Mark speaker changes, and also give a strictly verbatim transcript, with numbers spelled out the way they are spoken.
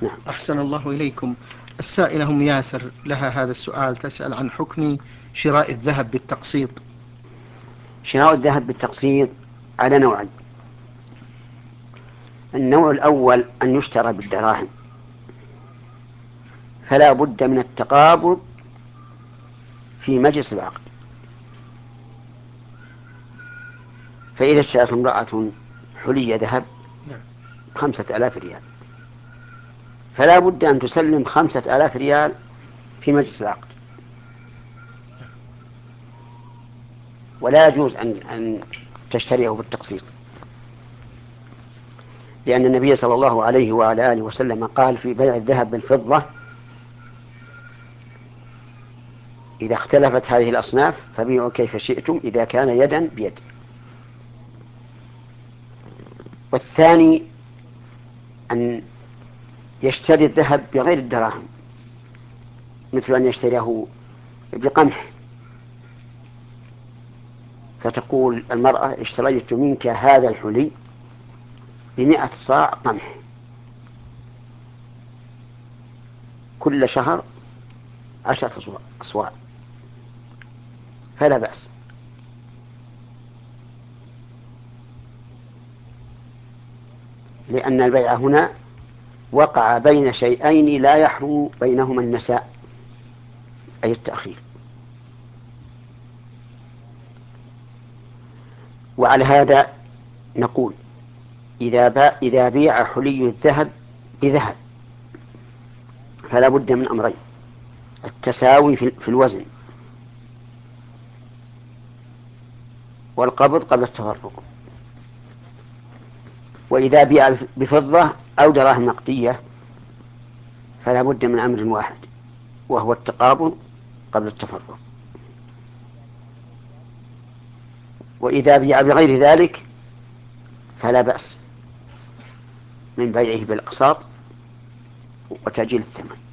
Speaker 1: نعم.
Speaker 2: أحسن الله إليكم. السائلة أم ياسر لها هذا السؤال، تسأل عن حكم شراء الذهب بالتقسيط.
Speaker 1: شراء الذهب بالتقسيط على نوعين. النوع الأول أن يشترى بالدراهم، فلا بد من التقابض في مجلس العقد. فإذا اشترت امرأة حلي ذهب خمسة آلاف ريال، فلا بد أن تسلم خمسة آلاف ريال في مجلس العقد، ولا يجوز أن أن تشتريه بالتقسيط، لأن النبي صلى الله عليه وعلى آله وسلم قال في بيع الذهب بالفضة: إذا اختلفت هذه الأصناف فبيعوا كيف شئتم إذا كان يدا بيد. والثاني أن يشتري الذهب بغير الدراهم، مثل أن يشتريه بقمح، فتقول المرأة: اشتريت منك هذا الحلي بمئة صاع قمح كل شهر عشرة أصواع، فلا بأس. لأن البيع هنا وقع بين شيئين لا يحرم بينهما النساء، أي التأخير. وعلى هذا نقول: إذا با إذا بيع حلي الذهب بذهب فلا بد من أمرين: التساوي في الوزن، والقبض قبل التفرق. وإذا بيع بفضة أو دراهم نقدية فلا بد من أمر واحد، وهو التقابض قبل التفرق. وإذا بيع بغير ذلك فلا بأس من بيعه بالأقساط وتأجيل الثمن.